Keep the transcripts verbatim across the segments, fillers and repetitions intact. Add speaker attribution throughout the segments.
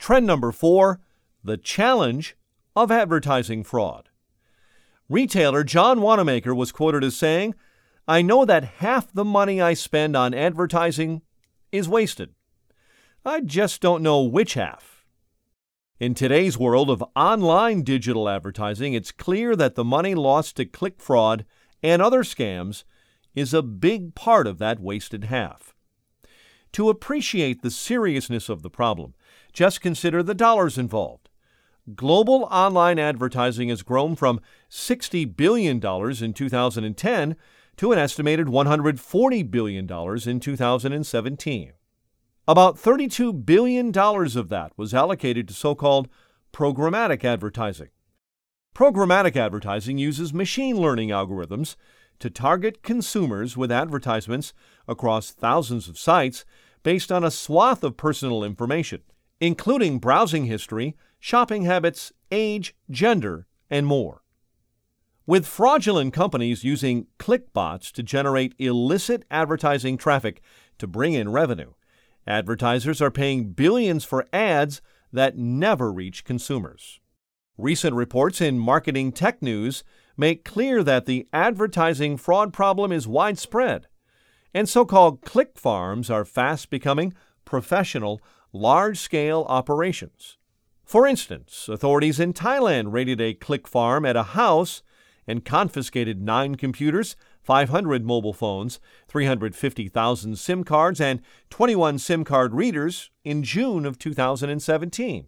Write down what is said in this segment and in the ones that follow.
Speaker 1: Trend number four, the challenge of advertising fraud. Retailer John Wanamaker was quoted as saying, "I know that half the money I spend on advertising is wasted. I just don't know which half." In today's world of online digital advertising, it's clear that the money lost to click fraud and other scams is a big part of that wasted half. To appreciate the seriousness of the problem, just consider the dollars involved. Global online advertising has grown from sixty billion dollars in two thousand ten to an estimated one hundred forty billion dollars in two thousand seventeen. About thirty-two billion dollars of that was allocated to so-called programmatic advertising. Programmatic advertising uses machine learning algorithms to target consumers with advertisements across thousands of sites based on a swath of personal information, including browsing history, shopping habits, age, gender, and more. With fraudulent companies using clickbots to generate illicit advertising traffic to bring in revenue, advertisers are paying billions for ads that never reach consumers. Recent reports in Marketing Tech News make clear that the advertising fraud problem is widespread, and so-called click farms are fast becoming professional, large-scale operations. For instance, authorities in Thailand raided a click farm at a house and confiscated nine computers, five hundred mobile phones, three hundred fifty thousand SIM cards, and twenty-one SIM card readers in June of two thousand seventeen.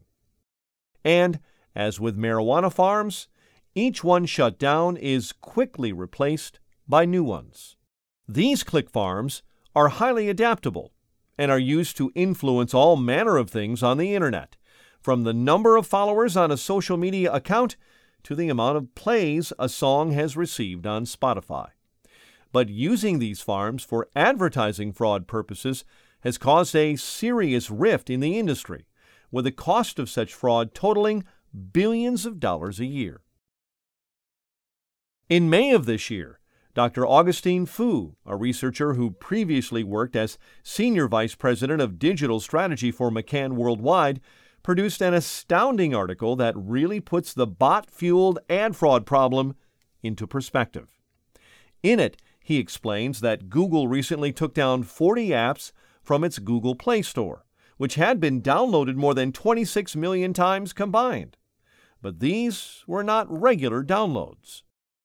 Speaker 1: And, as with marijuana farms, each one shut down is quickly replaced by new ones. These click farms are highly adaptable and are used to influence all manner of things on the internet, from the number of followers on a social media account to the amount of plays a song has received on Spotify. But using these farms for advertising fraud purposes has caused a serious rift in the industry, with the cost of such fraud totaling billions of dollars a year. In May of this year, Doctor Augustine Fu, a researcher who previously worked as Senior Vice President of Digital Strategy for McCann Worldwide, produced an astounding article that really puts the bot-fueled ad fraud problem into perspective. In it, he explains that Google recently took down forty apps from its Google Play Store, which had been downloaded more than twenty-six million times combined. But these were not regular downloads.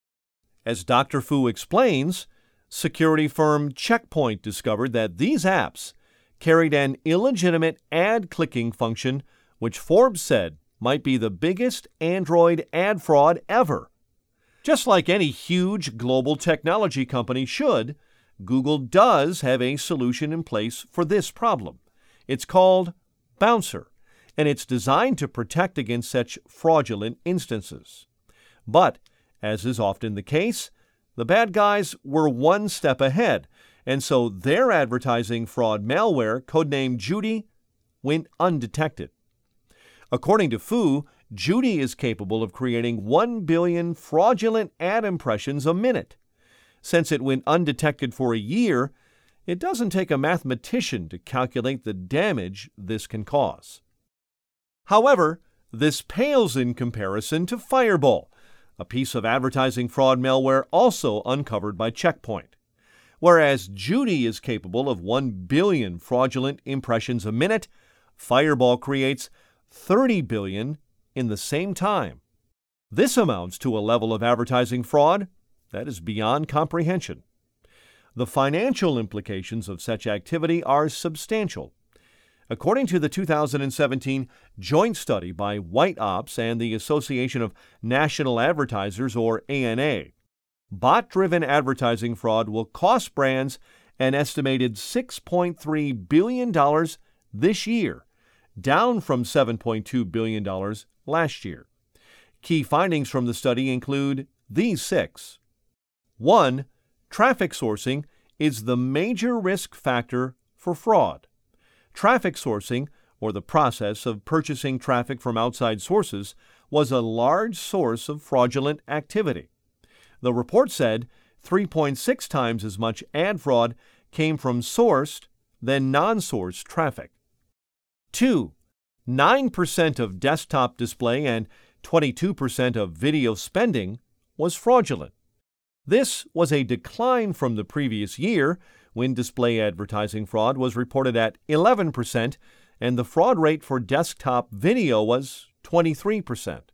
Speaker 1: As Doctor Fu explains, security firm Check Point discovered that these apps carried an illegitimate ad-clicking function, which Forbes said might be the biggest Android ad fraud ever. Just like any huge global technology company should, Google does have a solution in place for this problem. It's called Bouncer, and it's designed to protect against such fraudulent instances. But, as is often the case, the bad guys were one step ahead, and so their advertising fraud malware, codenamed Judy, went undetected. According to Fu, Judy is capable of creating one billion fraudulent ad impressions a minute. Since it went undetected for a year, it doesn't take a mathematician to calculate the damage this can cause. However, this pales in comparison to Fireball, a piece of advertising fraud malware also uncovered by Check Point. Whereas Judy is capable of one billion fraudulent impressions a minute, Fireball creates thirty billion in the same time. This amounts to a level of advertising fraud that is beyond comprehension. The financial implications of such activity are substantial. According to the two thousand seventeen joint study by White Ops and the Association of National Advertisers, or A N A, bot-driven advertising fraud will cost brands an estimated six point three billion dollars this year, down from seven point two billion dollars last year. Key findings from the study include these six. One, traffic sourcing is the major risk factor for fraud. Traffic sourcing, or the process of purchasing traffic from outside sources, was a large source of fraudulent activity. The report said three point six times as much ad fraud came from sourced than non-sourced traffic. Two, nine percent of desktop display and twenty-two percent of video spending was fraudulent. This was a decline from the previous year, when display advertising fraud was reported at eleven percent and the fraud rate for desktop video was twenty-three percent.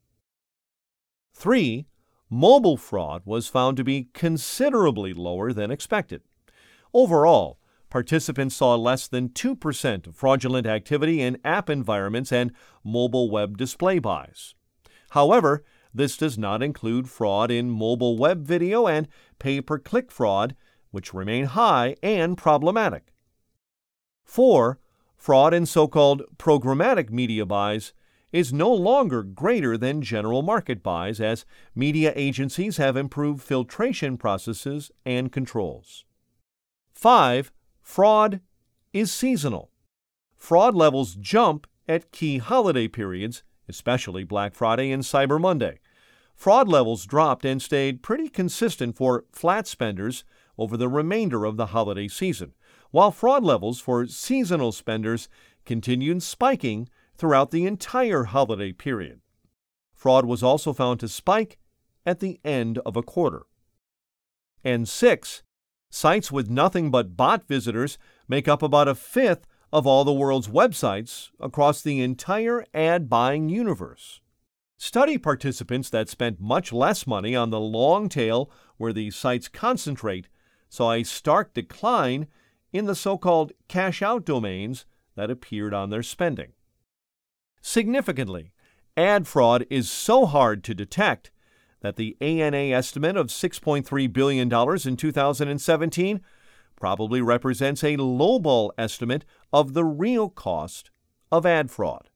Speaker 1: Three, mobile fraud was found to be considerably lower than expected. Overall, participants saw less than two percent of fraudulent activity in app environments and mobile web display buys. However, this does not include fraud in mobile web video and pay-per-click fraud, which remain high and problematic. Four, fraud in so-called programmatic media buys is no longer greater than general market buys, as media agencies have improved filtration processes and controls. Five, fraud is seasonal. Fraud levels jump at key holiday periods, especially Black Friday and Cyber Monday. Fraud levels dropped and stayed pretty consistent for flat spenders over the remainder of the holiday season, while fraud levels for seasonal spenders continued spiking throughout the entire holiday period. Fraud was also found to spike at the end of a quarter. And six, sites with nothing but bot visitors make up about a fifth of all the world's websites across the entire ad buying universe. Study participants that spent much less money on the long tail where these sites concentrate saw a stark decline in the so-called cash-out domains that appeared on their spending. Significantly, ad fraud is so hard to detect that the A N A estimate of six point three billion dollars in two thousand seventeen probably represents a lowball estimate of the real cost of ad fraud.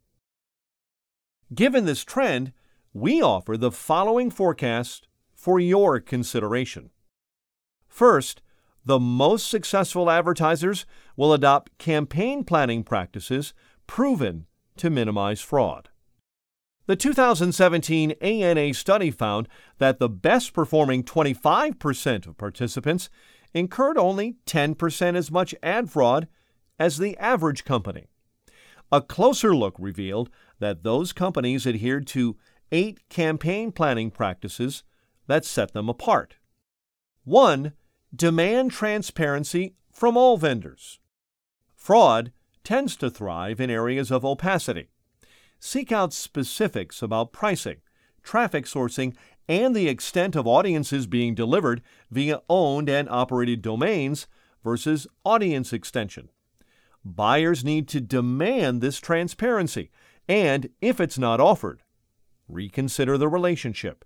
Speaker 1: Given this trend, we offer the following forecast for your consideration. First, the most successful advertisers will adopt campaign planning practices proven to minimize fraud. The two thousand seventeen A N A study found that the best-performing twenty-five percent of participants incurred only ten percent as much ad fraud as the average company. A closer look revealed that those companies adhered to eight campaign planning practices that set them apart. One, demand transparency from all vendors. Fraud tends to thrive in areas of opacity. Seek out specifics about pricing, traffic sourcing, and the extent of audiences being delivered via owned and operated domains versus audience extension. Buyers need to demand this transparency, and if it's not offered, reconsider the relationship.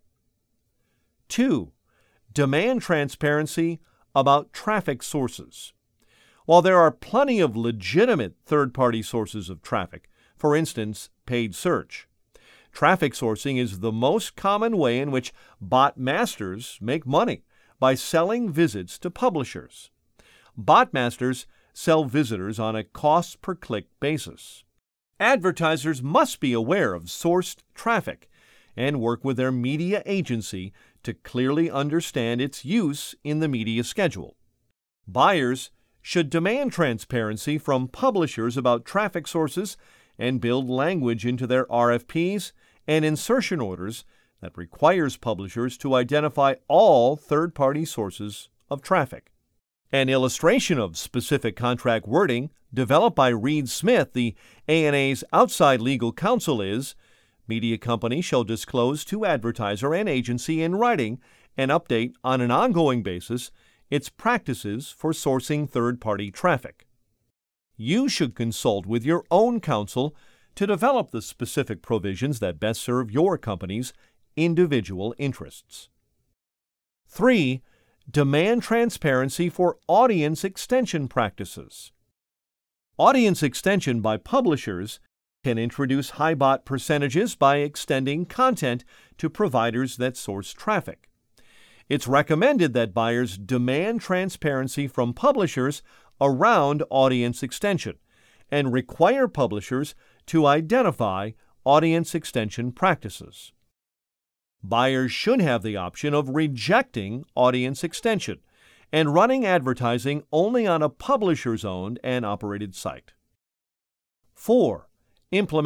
Speaker 1: Two, demand transparency about traffic sources. While there are plenty of legitimate third-party sources of traffic, for instance, paid search, traffic sourcing is the most common way in which bot masters make money by selling visits to publishers. Bot masters sell visitors on a cost-per-click basis. Advertisers must be aware of sourced traffic and work with their media agency to clearly understand its use in the media schedule. Buyers should demand transparency from publishers about traffic sources and build language into their R F Ps and insertion orders that requires publishers to identify all third-party sources of traffic. An illustration of specific contract wording developed by Reed Smith, the A N A's outside legal counsel, is media company shall disclose to advertiser and agency in writing and update on an ongoing basis its practices for sourcing third-party traffic. You should consult with your own counsel to develop the specific provisions that best serve your company's individual interests. Three, demand transparency for audience extension practices. Audience extension by publishers can introduce high bot percentages by extending content to providers that source traffic. It's recommended that buyers demand transparency from publishers around audience extension and require publishers to identify audience extension practices. Buyers should have the option of rejecting audience extension and running advertising only on a publisher's owned and operated site. Four, implement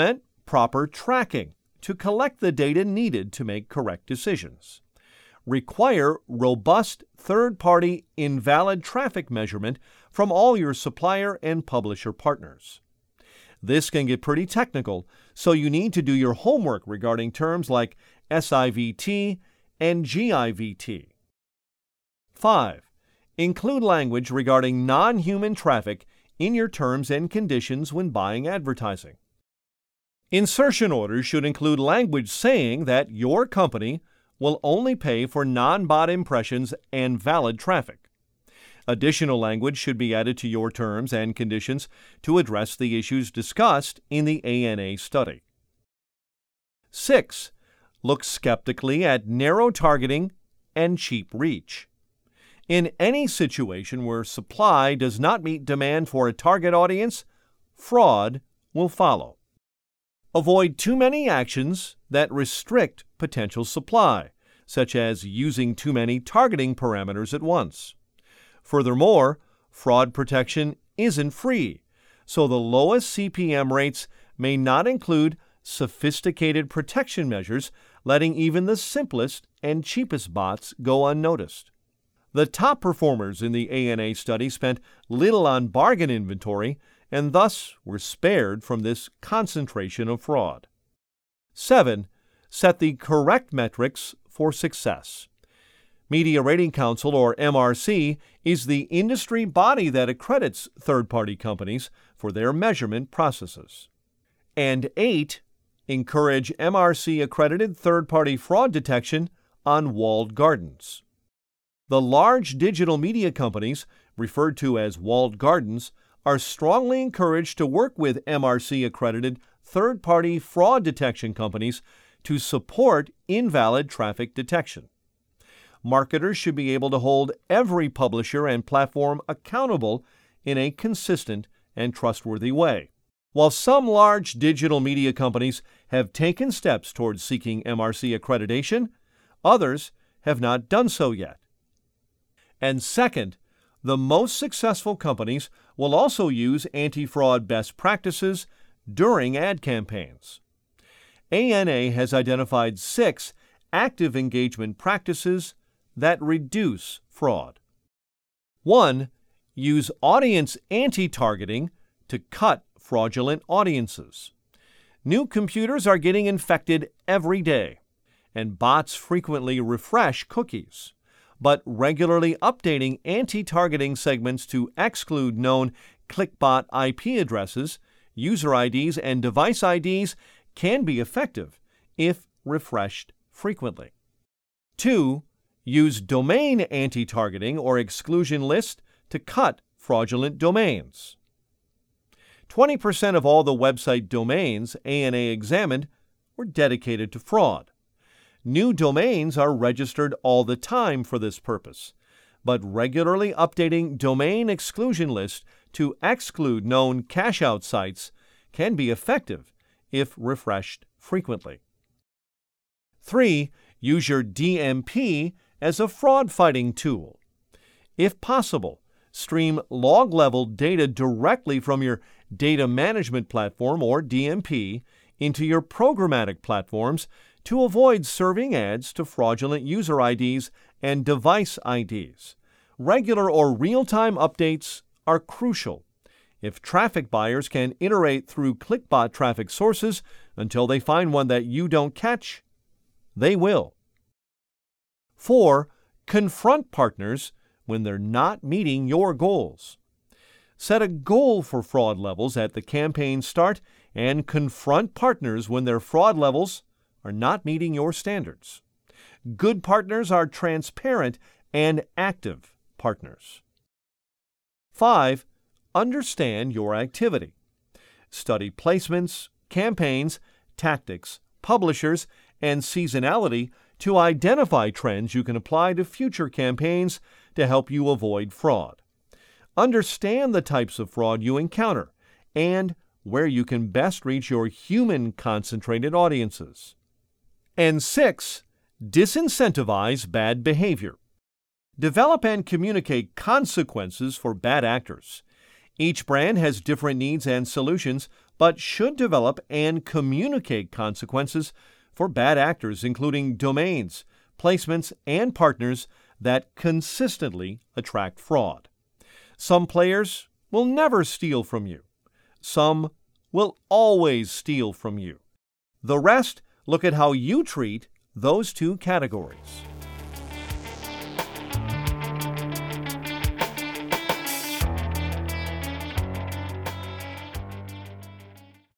Speaker 1: proper tracking to collect the data needed to make correct decisions. Require robust third-party invalid traffic measurement from all your supplier and publisher partners. This can get pretty technical, so you need to do your homework regarding terms like S I V T and G I V T. five. Include language regarding non-human traffic in your terms and conditions when buying advertising. Insertion orders should include language saying that your company will only pay for non-bot impressions and valid traffic. Additional language should be added to your terms and conditions to address the issues discussed in the A N A study. six. Look skeptically at narrow targeting and cheap reach. In any situation where supply does not meet demand for a target audience, fraud will follow. Avoid too many actions that restrict potential supply, such as using too many targeting parameters at once. Furthermore, fraud protection isn't free, so the lowest C P M rates may not include sophisticated protection measures, letting even the simplest and cheapest bots go unnoticed. The top performers in the A N A study spent little on bargain inventory and thus were spared from this concentration of fraud. seven. Set the correct metrics for success. Media Rating Council, or M R C, is the industry body that accredits third-party companies for their measurement processes. And eight. Encourage M R C-accredited third-party fraud detection on walled gardens. The large digital media companies, referred to as walled gardens, are strongly encouraged to work with M R C-accredited third-party fraud detection companies to support invalid traffic detection. Marketers should be able to hold every publisher and platform accountable in a consistent and trustworthy way. While some large digital media companies have taken steps towards seeking M R C accreditation, others have not done so yet. And second, the most successful companies will also use anti-fraud best practices during ad campaigns. A N A has identified six active engagement practices that reduce fraud. one. Use audience anti-targeting to cut fraudulent audiences. New computers are getting infected every day, and bots frequently refresh cookies. But regularly updating anti-targeting segments to exclude known clickbot I P addresses, user I Ds, and device I Ds can be effective if refreshed frequently. two. Use domain anti-targeting or exclusion list to cut fraudulent domains. twenty percent of all the website domains A N A examined were dedicated to fraud. New domains are registered all the time for this purpose, but regularly updating domain exclusion lists to exclude known cache-out sites can be effective if refreshed frequently. three. Use your D M P as a fraud-fighting tool. If possible, stream log-level data directly from your Data Management Platform, or D M P, into your programmatic platforms to avoid serving ads to fraudulent user I Ds and device I Ds. Regular or real-time updates are crucial. If traffic buyers can iterate through clickbot traffic sources until they find one that you don't catch, they will. four. Confront partners when they're not meeting your goals. Set a goal for fraud levels at the campaign start and confront partners when their fraud levels are not meeting your standards. Good partners are transparent and active partners. five. Understand your activity. Study placements, campaigns, tactics, publishers, and seasonality to identify trends you can apply to future campaigns to help you avoid fraud. Understand the types of fraud you encounter and where you can best reach your human-concentrated audiences. And six. Disincentivize bad behavior. Develop and communicate consequences for bad actors. Each brand has different needs and solutions, but should develop and communicate consequences for bad actors, including domains, placements, and partners that consistently attract fraud. Some players will never steal from you. Some will always steal from you. The rest look at how you treat those two categories.